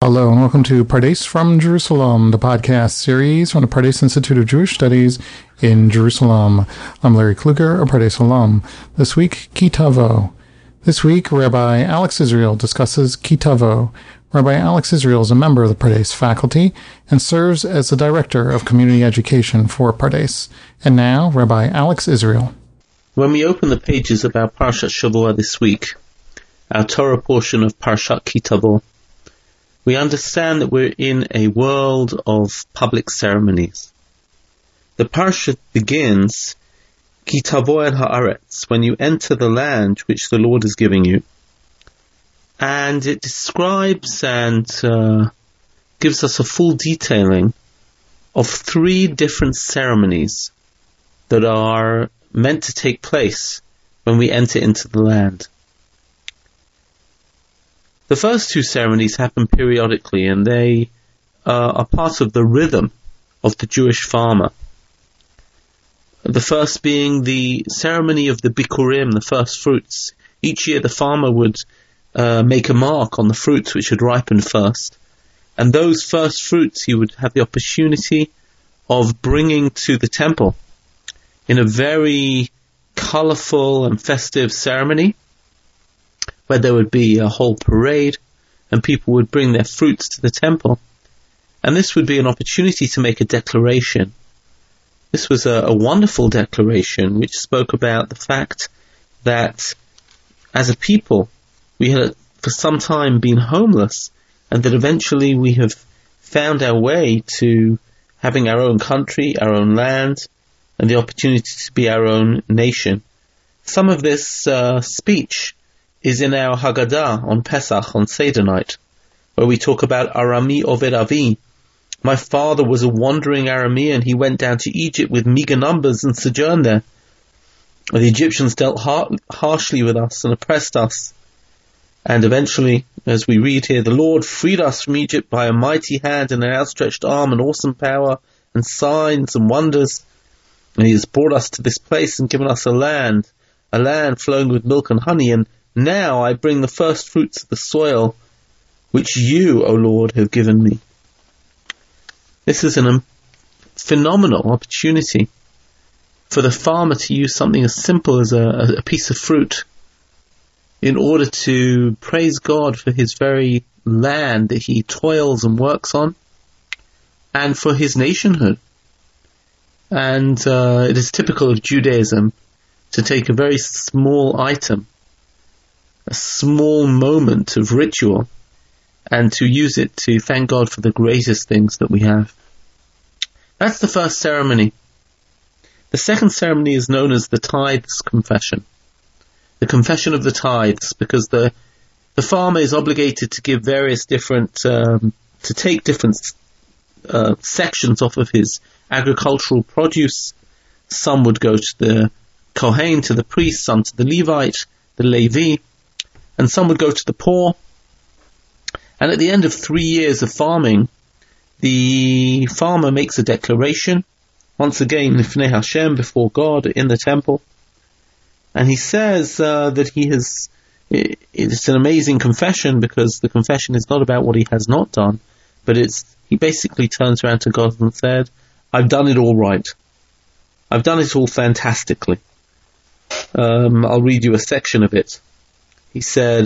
Hello and welcome to Pardes from Jerusalem, the podcast series from the Pardes Institute of Jewish Studies in Jerusalem. I'm Larry Kluger, a Pardes alum. This week, Ki Tavo. This week, Rabbi Alex Israel discusses Ki Tavo. Rabbi Alex Israel is a member of the Pardes faculty and serves as the Director of Community Education for Pardes. And now, Rabbi Alex Israel. When we open the pages of our Parshat Shavua this week, our Torah portion of Parshat Ki Tavo, we understand that we're in a world of public ceremonies. The Parsha begins, Ki tavo el haaretz, when you enter the land which the Lord is giving you. And it describes and gives us a full detailing of 3 different ceremonies that are meant to take place when we enter into the land. The first 2 ceremonies happen periodically, and they are part of the rhythm of the Jewish farmer. The first being the ceremony of the Bikurim, the first fruits. Each year the farmer would make a mark on the fruits which had ripened first. And those first fruits he would have the opportunity of bringing to the temple in a very colourful and festive ceremony, where there would be a whole parade and people would bring their fruits to the temple. And this would be an opportunity to make a declaration. This was a wonderful declaration which spoke about the fact that as a people we had for some time been homeless, and that eventually we have found our way to having our own country, our own land, and the opportunity to be our own nation. Some of this speech is in our Haggadah on Pesach, on Seder night, where we talk about Arami Oved Avi. My father was a wandering Aramean. He went down to Egypt with meager numbers and sojourned there. The Egyptians dealt harshly with us and oppressed us. And eventually, as we read here, the Lord freed us from Egypt by a mighty hand and an outstretched arm and awesome power and signs and wonders. And He has brought us to this place and given us a land flowing with milk and honey. And now I bring the first fruits of the soil, which you, O Lord, have given me. This is a phenomenal opportunity for the farmer to use something as simple as a piece of fruit in order to praise God for his very land that he toils and works on, and for his nationhood. And it is typical of Judaism to take a very small item, a small moment of ritual, and to use it to thank God for the greatest things that we have. That's the first ceremony. The second ceremony is known as the tithes confession. The confession of the tithes, because the farmer is obligated to give various different, to take different sections off of his agricultural produce. Some would go to the Kohen, to the priest, some to the Levite, the Levi, and some would go to the poor. And at the end of 3 years of farming, the farmer makes a declaration, once again, Lifnei Hashem, before God, in the temple. And he says that it's an amazing confession, because the confession is not about what he has not done, but he basically turns around to God and said, I've done it all right. I've done it all fantastically. I'll read you a section of it. He said,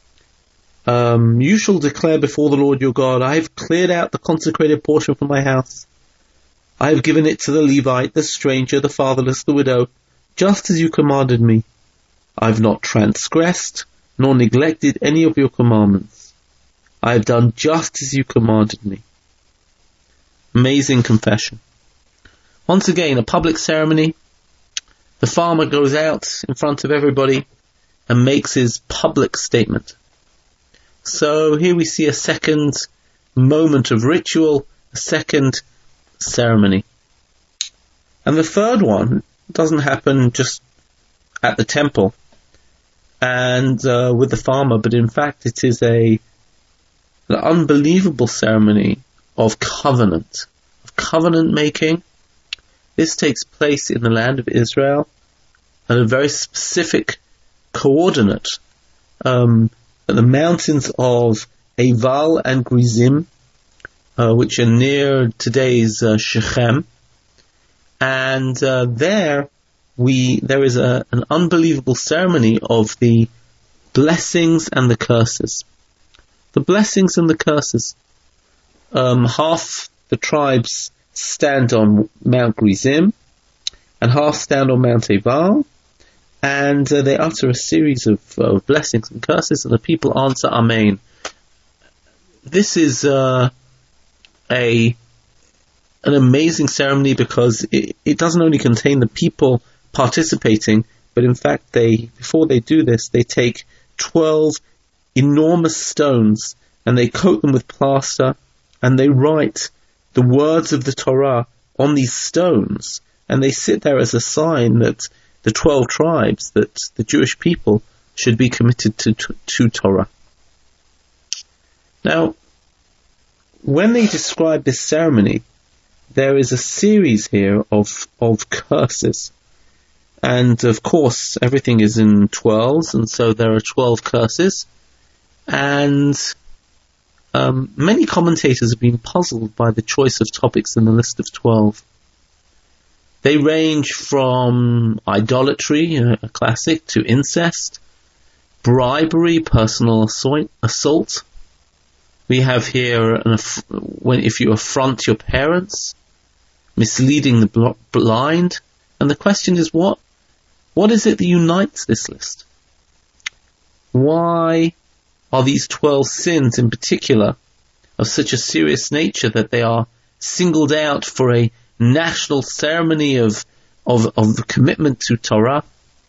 you shall declare before the Lord your God, I have cleared out the consecrated portion from my house. I have given it to the Levite, the stranger, the fatherless, the widow, just as you commanded me. I have not transgressed, nor neglected any of your commandments. I have done just as you commanded me. Amazing confession. Once again, a public ceremony. The farmer goes out in front of everybody and makes his public statement. So here we see a second moment of ritual, a second ceremony. And the third one doesn't happen just at the temple and with the farmer, but in fact it is an unbelievable ceremony of covenant making. This takes place in the land of Israel at a very specific coordinate, at the mountains of Eval and Grizim, which are near today's Shechem. And there is an unbelievable ceremony of the blessings and the curses. The blessings and the curses. Half the tribes stand on Mount Grizim, and half stand on Mount Eval, and they utter a series of blessings and curses, and the people answer Amen. This is an amazing ceremony because it doesn't only contain the people participating, but in fact before they do this, they take 12 enormous stones and they coat them with plaster and they write the words of the Torah on these stones, and they sit there as a sign that the 12 tribes, that the Jewish people should be committed to Torah. Now, when they describe this ceremony, there is a series here of curses. And of course, everything is in 12s, and so there are 12 curses. And many commentators have been puzzled by the choice of topics in the list of 12. They range from idolatry, a classic, to incest, bribery, personal assault. We have here if you affront your parents, misleading the blind, and the question is what is it that unites this list? Why are these 12 sins in particular of such a serious nature that they are singled out for a national ceremony of commitment to Torah?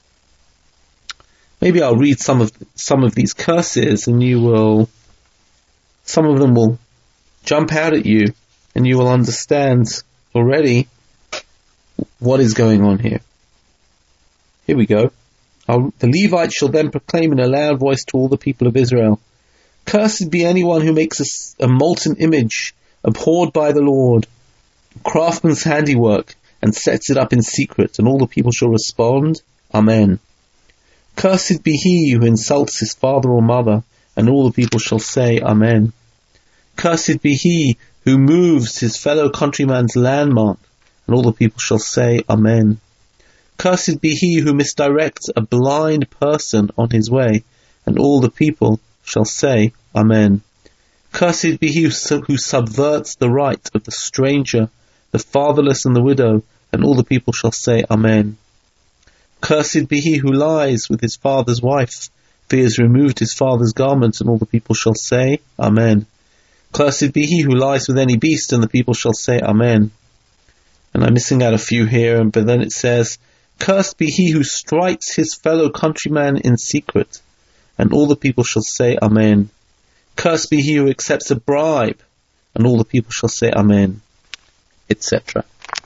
Maybe I'll read some of these curses, and some of them will jump out at you, and you will understand already what is going on here. Here we go. The Levites shall then proclaim in a loud voice to all the people of Israel, "Cursed be anyone who makes a molten image, abhorred by the Lord, craftsman's handiwork, and sets it up in secret." And all the people shall respond, Amen. "Cursed be he who insults his father or mother," and all the people shall say, Amen. "Cursed be he who moves his fellow countryman's landmark," and all the people shall say, Amen. "Cursed be he who misdirects a blind person on his way," and all the people shall say, Amen. "Cursed be he who subverts the right of the stranger, the fatherless and the widow," and all the people shall say, Amen. "Cursed be he who lies with his father's wife, for he has removed his father's garment," and all the people shall say, Amen. "Cursed be he who lies with any beast," and the people shall say, Amen. And I'm missing out a few here, but then it says, "Cursed be he who strikes his fellow countryman in secret," and all the people shall say, Amen. "Cursed be he who accepts a bribe," and all the people shall say, Amen, etc.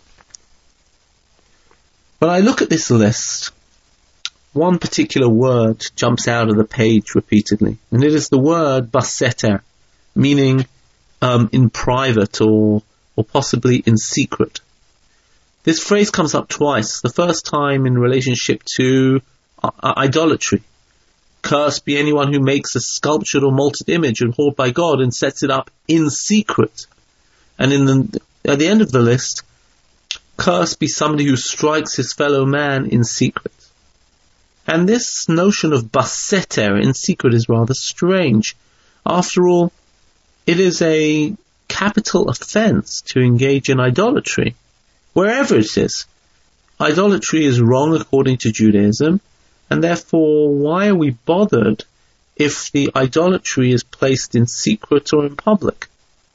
When I look at this list, one particular word jumps out of the page repeatedly, and it is the word baseter, meaning in private or possibly in secret. This phrase comes up twice. The first time in relationship to idolatry. "Cursed be anyone who makes a sculptured or molten image abhorred by God and sets it up in secret." And at the end of the list, "Cursed be somebody who strikes his fellow man in secret." And this notion of baseter, in secret, is rather strange. After all, it is a capital offense to engage in idolatry. Wherever it is. Idolatry is wrong according to Judaism, and therefore why are we bothered if the idolatry is placed in secret or in public?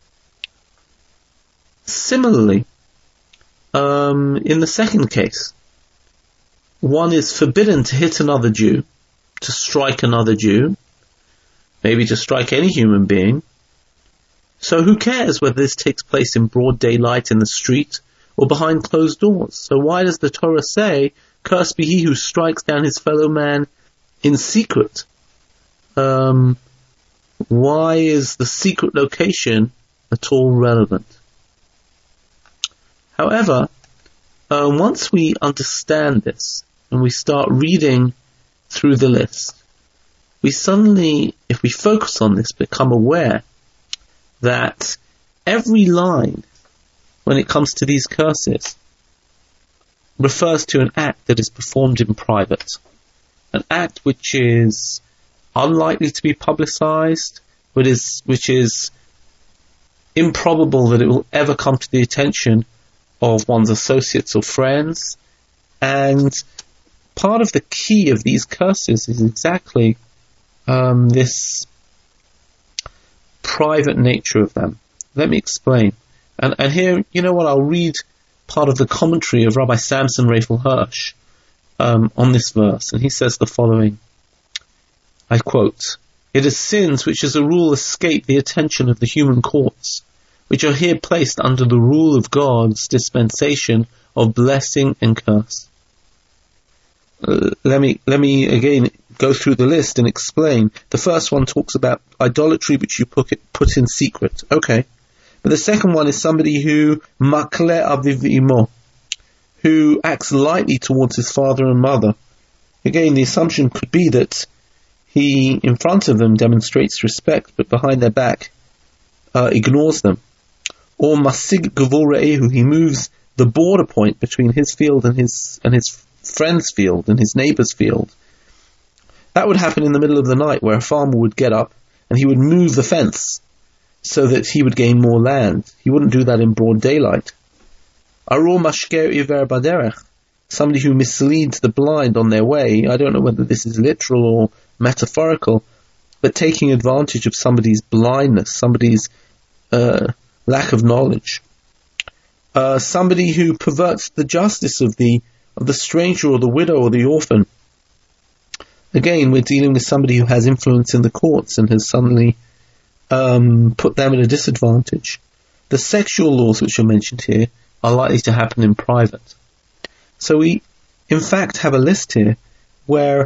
Similarly, in the second case, one is forbidden to hit another Jew, to strike another Jew, maybe to strike any human being. So who cares whether this takes place in broad daylight in the street or behind closed doors? So why does the Torah say, "Cursed be he who strikes down his fellow man in secret"? Why is the secret location at all relevant? However, once we understand this and we start reading through the list, we suddenly, if we focus on this, become aware that every line, when it comes to these curses, refers to an act that is performed in private. An act which is unlikely to be publicized, which is improbable that it will ever come to the attention of one's associates or friends. And part of the key of these curses is exactly this private nature of them. Let me explain. And here, you know what, I'll read part of the commentary of Rabbi Samson Raphael Hirsch on this verse. And he says the following, I quote, "It is sins which as a rule escape the attention of the human courts, which are here placed under the rule of God's dispensation of blessing and curse." Let me again go through the list and explain. The first one talks about idolatry which you put in secret. Okay. But the second one is somebody who makle aviv imo, who acts lightly towards his father and mother. Again, the assumption could be that he, in front of them, demonstrates respect, but behind their back, ignores them. Or masig gevor, he moves the border point between his field and his friend's field and his neighbor's field. That would happen in the middle of the night, where a farmer would get up and he would move the fence so that he would gain more land. He wouldn't do that in broad daylight. Aror mashker iver baderech, somebody who misleads the blind on their way. I don't know whether this is literal or metaphorical, but taking advantage of somebody's blindness, somebody's lack of knowledge. Somebody who perverts the justice of the stranger or the widow or the orphan. Again, we're dealing with somebody who has influence in the courts and has suddenly put them at a disadvantage. The sexual laws which are mentioned here are likely to happen in private. So we, in fact, have a list here where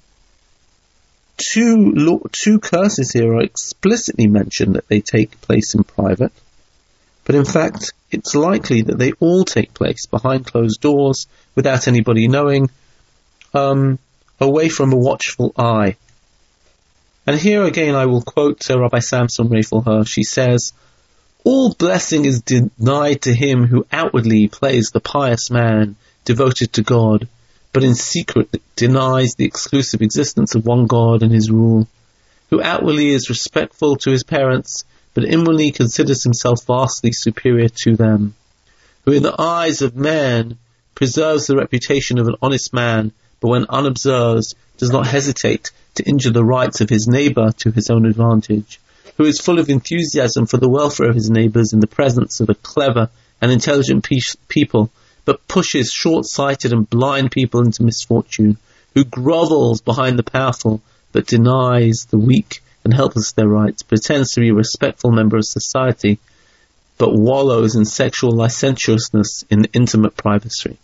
two curses here are explicitly mentioned that they take place in private, but in fact, it's likely that they all take place behind closed doors, without anybody knowing, away from a watchful eye. And here again I will quote Rabbi Samson Raphael Hirsch. He says, "All blessing is denied to him who outwardly plays the pious man, devoted to God, but in secret denies the exclusive existence of one God and his rule, who outwardly is respectful to his parents, but inwardly considers himself vastly superior to them, who in the eyes of man preserves the reputation of an honest man, but when unobserved does not hesitate to injure the rights of his neighbour to his own advantage, who is full of enthusiasm for the welfare of his neighbours in the presence of a clever and intelligent people, but pushes short-sighted and blind people into misfortune, who grovels behind the powerful, but denies the weak and helpless their rights, pretends to be a respectful member of society, but wallows in sexual licentiousness in intimate privacy.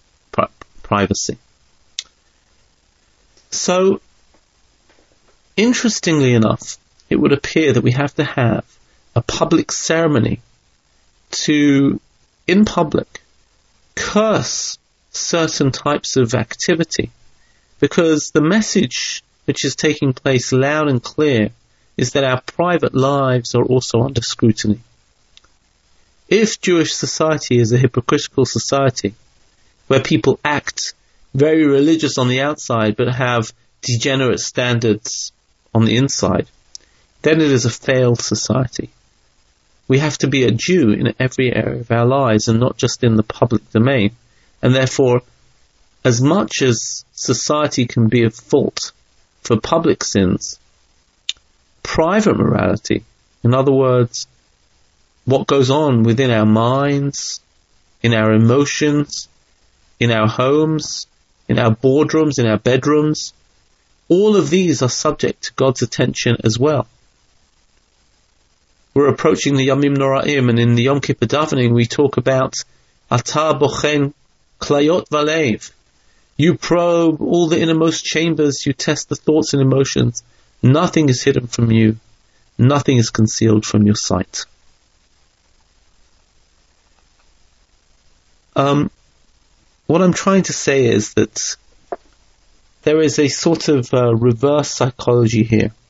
So, interestingly enough, it would appear that we have to have a public ceremony to, in public, curse certain types of activity, because the message which is taking place loud and clear is that our private lives are also under scrutiny. If Jewish society is a hypocritical society, where people act very religious on the outside but have degenerate standards on the inside, then it is a failed society. We have to be a Jew in every area of our lives and not just in the public domain. And therefore, as much as society can be at fault for public sins, private morality, in other words, what goes on within our minds, in our emotions, in our homes, in our boardrooms, in our bedrooms, all of these are subject to God's attention as well. We're approaching the Yomim Noraim, and in the Yom Kippur davening we talk about Ata bochen klayot valev. You probe all the innermost chambers, you test the thoughts and emotions. Nothing is hidden from you. Nothing is concealed from your sight. What I'm trying to say is that there is a sort of reverse psychology here.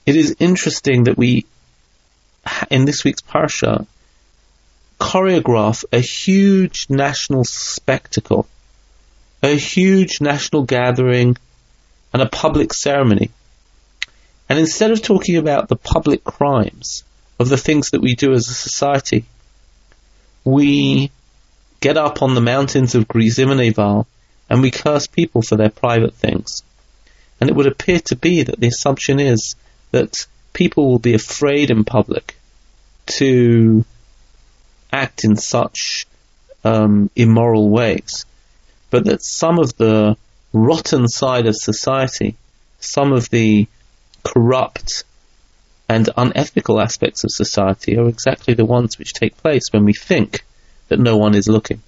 it is interesting that we, in this week's Parsha, choreograph a huge national spectacle, a huge national gathering, and a public ceremony. And instead of talking about the public crimes of the things that we do as a society, we get up on the mountains of Gerizim and Eval and we curse people for their private things. And it would appear to be that the assumption is that people will be afraid in public to act in such immoral ways, but that some of the rotten side of society, some of the corrupt and unethical aspects of society are exactly the ones which take place when we think that no one is looking.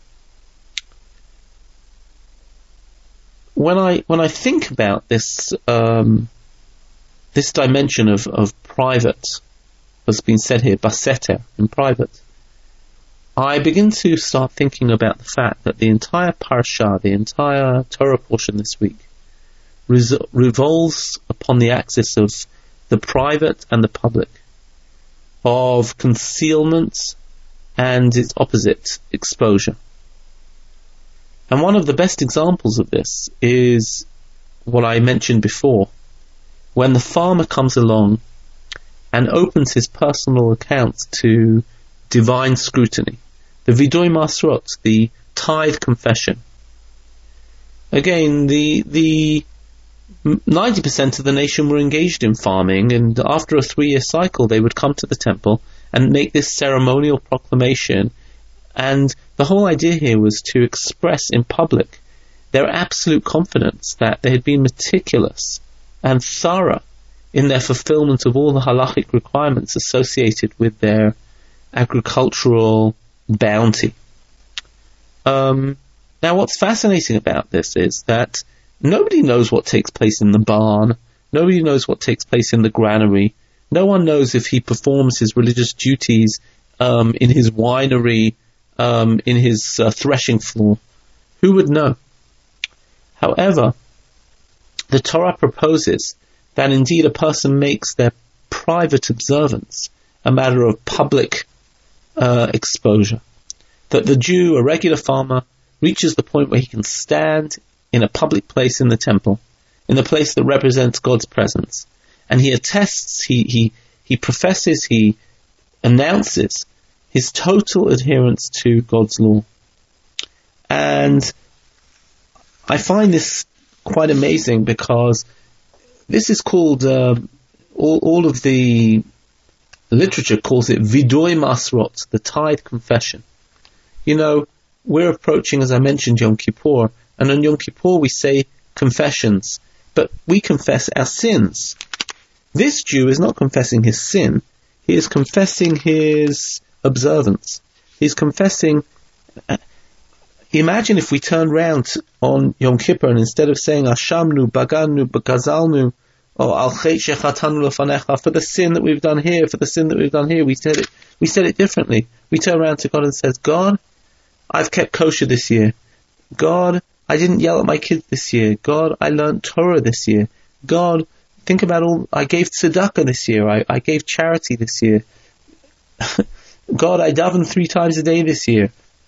When I think about this this dimension of private, as has been said here, baseter, in private, I begin to start thinking about the fact that the entire parsha, the entire Torah portion this week, revolves upon the axis of the private and the public, of concealment and its opposite, exposure. And one of the best examples of this is what I mentioned before, when the farmer comes along and opens his personal accounts to divine scrutiny, the Vidui Masrot, the tithe confession. Again, the 90% of the nation were engaged in farming, and after a 3-year cycle they would come to the temple and make this ceremonial proclamation, and the whole idea here was to express in public their absolute confidence that they had been meticulous and thorough in their fulfillment of all the halachic requirements associated with their agricultural bounty. Now what's fascinating about this is that nobody knows what takes place in the barn, nobody knows what takes place in the granary, no one knows if he performs his religious duties in his winery, in his threshing floor. Who would know? However, the Torah proposes that indeed a person makes their private observance a matter of public exposure. That the Jew, a regular farmer, reaches the point where he can stand in a public place in the temple, in the place that represents God's presence, and he attests, he professes, he announces his total adherence to God's law. And I find this quite amazing because this is called, all of the literature calls it Vidui Masrot, the tithe confession. You know, we're approaching, as I mentioned, Yom Kippur, and on Yom Kippur we say confessions, but we confess our sins. This Jew is not confessing his sin, he is confessing his observance. He's confessing. Imagine if we turned round on Yom Kippur and instead of saying Ashamnu, Baganu, Bagazalnu, or Al Chet Shechatanu Lefanecha, for the sin that we've done here, for the sin that we've done here, we said it differently. We turn around to God and says, God, I've kept kosher this year. God, I didn't yell at my kids this year. God, I learned Torah this year. God, think about I gave tzedakah this year. I gave charity this year. God, I daven 3 times a day this year.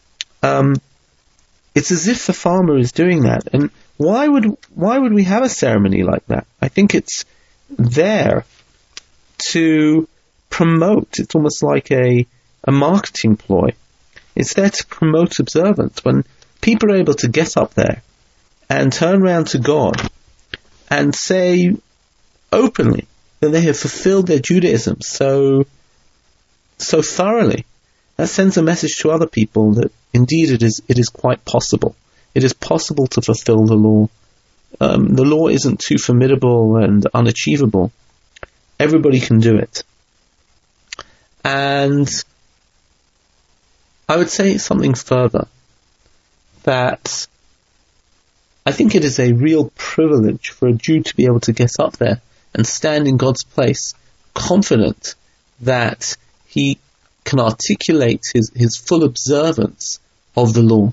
It's as if the farmer is doing that. And why would we have a ceremony like that? I think it's there to promote. It's almost like a marketing ploy. It's there to promote observance. When people are able to get up there and turn around to God and say openly that they have fulfilled their Judaism so thoroughly, that sends a message to other people that indeed it is quite possible. It is possible to fulfill the law. The law isn't too formidable and unachievable. Everybody can do it. And I would say something further, that I think it is a real privilege for a Jew to be able to get up there and stand in God's place, confident that he can articulate his full observance of the law.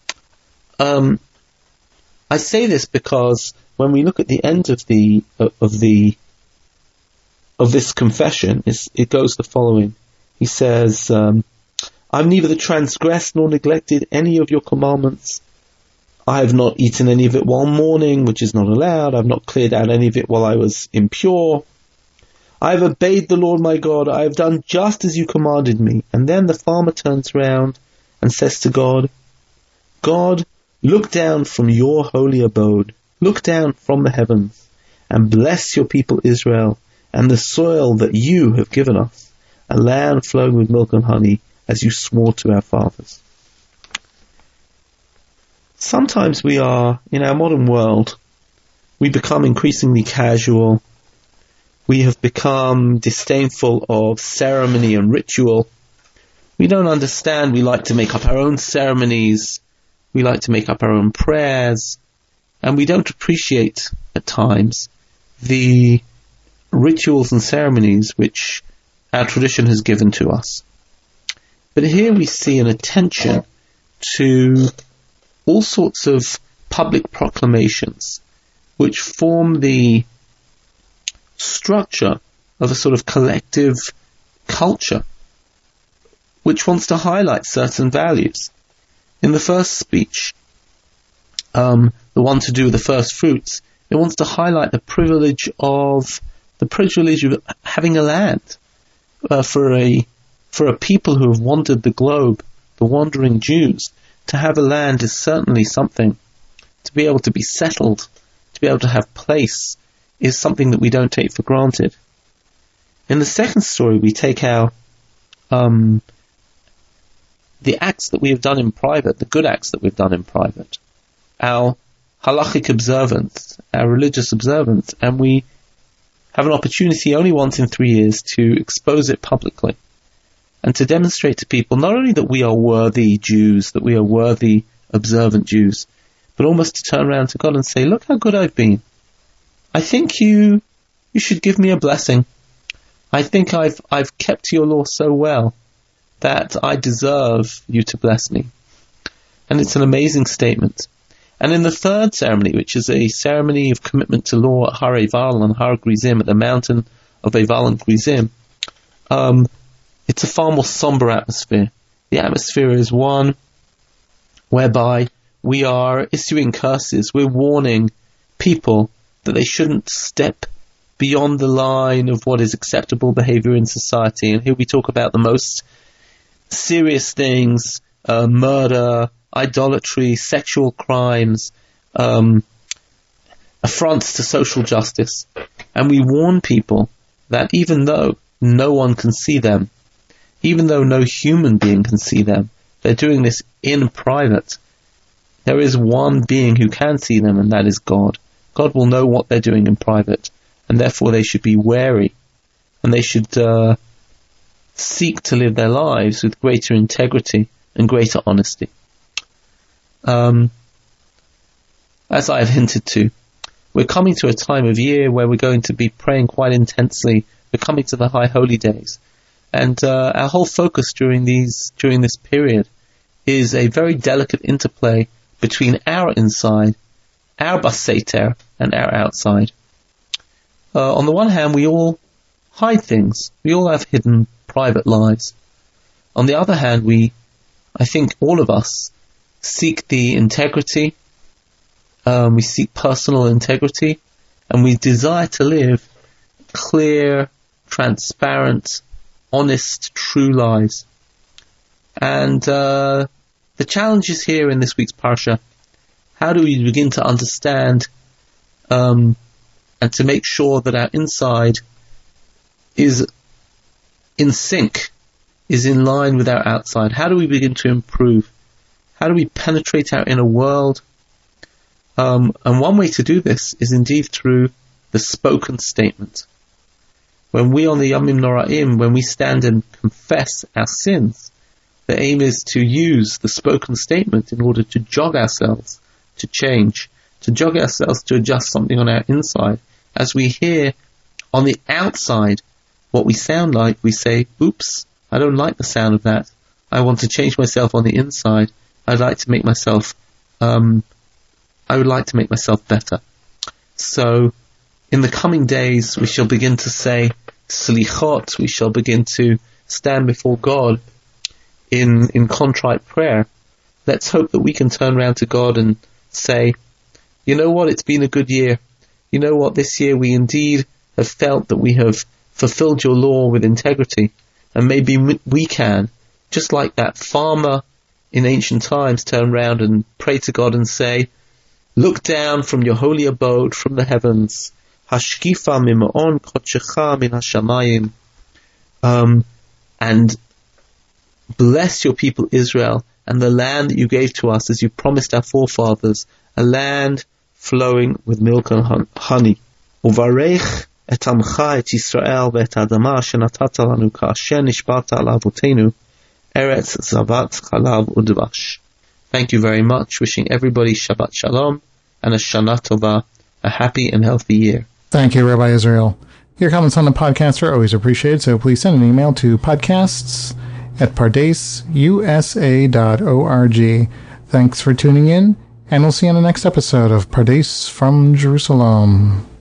I say this because when we look at the end of the of this confession, it goes the following. He says, I've neither transgressed nor neglected any of your commandments. I have not eaten any of it while mourning, which is not allowed. I have not cleared out any of it while I was impure. I have obeyed the Lord my God. I have done just as you commanded me. And then the farmer turns round and says to God, God, look down from your holy abode. Look down from the heavens and bless your people Israel and the soil that you have given us, a land flowing with milk and honey, as you swore to our fathers. Sometimes we are, in our modern world, we become increasingly casual. We have become disdainful of ceremony and ritual. We don't understand. We like to make up our own ceremonies. We like to make up our own prayers. And we don't appreciate, at times, the rituals and ceremonies which our tradition has given to us. But here we see an attention to all sorts of public proclamations which form the structure of a sort of collective culture which wants to highlight certain values. In the first speech, the one to do with the first fruits, it wants to highlight the privilege of having a land for a people who have wandered the globe, the wandering Jews. To have a land is certainly something. To be able to be settled, to be able to have place, is something that we don't take for granted. In the second story, we take our the acts that we have done in private, the good acts that we've done in private, our halachic observance, our religious observance, and we have an opportunity only once in 3 years to expose it publicly and to demonstrate to people not only that we are worthy Jews, that we are worthy observant Jews, but almost to turn around to God and say, look how good I've been. I think you should give me a blessing. I think I've kept your law so well that I deserve you to bless me. And it's an amazing statement. And in the third ceremony, which is a ceremony of commitment to law at Har Eival and Har Grizim, at the mountain of Eival and Grizim, it's a far more somber atmosphere. The atmosphere is one whereby we are issuing curses. We're warning people that they shouldn't step beyond the line of what is acceptable behavior in society. And here we talk about the most serious things, murder, idolatry, sexual crimes, affronts to social justice. And we warn people that even though no one can see them, even though no human being can see them, they're doing this in private. There is one being who can see them, and that is God. God will know what they're doing in private, and therefore they should be wary, and they should seek to live their lives with greater integrity and greater honesty. As I have hinted to, we're coming to a time of year where we're going to be praying quite intensely. We're coming to the High Holy Days. And our whole focus during this period is a very delicate interplay between our inside, our baseter, and our outside. On the one hand, we all hide things. We all have hidden private lives. On the other hand, I think all of us seek the integrity, we seek personal integrity, and we desire to live clear, transparent, honest, true lives. And the challenge is here in this week's Parsha. How do we begin to understand and to make sure that our inside is in sync, is in line with our outside? How do we begin to improve? How do we penetrate our inner world? And one way to do this is indeed through the spoken statement. When we on the Yomim Noraim, when we stand and confess our sins, the aim is to use the spoken statement in order to jog ourselves, to change, to jog ourselves to adjust something on our inside. As we hear on the outside what we sound like, we say, oops, I don't like the sound of that. I want to change myself on the inside. I would like to make myself better. So, in the coming days, we shall begin to say, slichot, we shall begin to stand before God in contrite prayer. Let's hope that we can turn around to God and say, you know what, it's been a good year. You know what, this year we indeed have felt that we have fulfilled your law with integrity. And maybe we can, just like that farmer in ancient times, turn around and pray to God and say, look down from your holy abode from the heavens. Hashkifa mima'on kodshecha min hashamayim. And bless your people Israel and the land that you gave to us as you promised our forefathers, a land flowing with milk and honey. Uvarech et amcha et Yisrael ve'et adama shenatata lanu ka'asher nishbata al avotenu eretz zavat chalav udvash. Thank you very much. Wishing everybody Shabbat Shalom and a Shana Tova, a happy and healthy year. Thank you, Rabbi Israel. Your comments on the podcast are always appreciated, so please send an email to podcasts@pardasusa.org. Thanks for tuning in, and we'll see you on the next episode of Pardes from Jerusalem.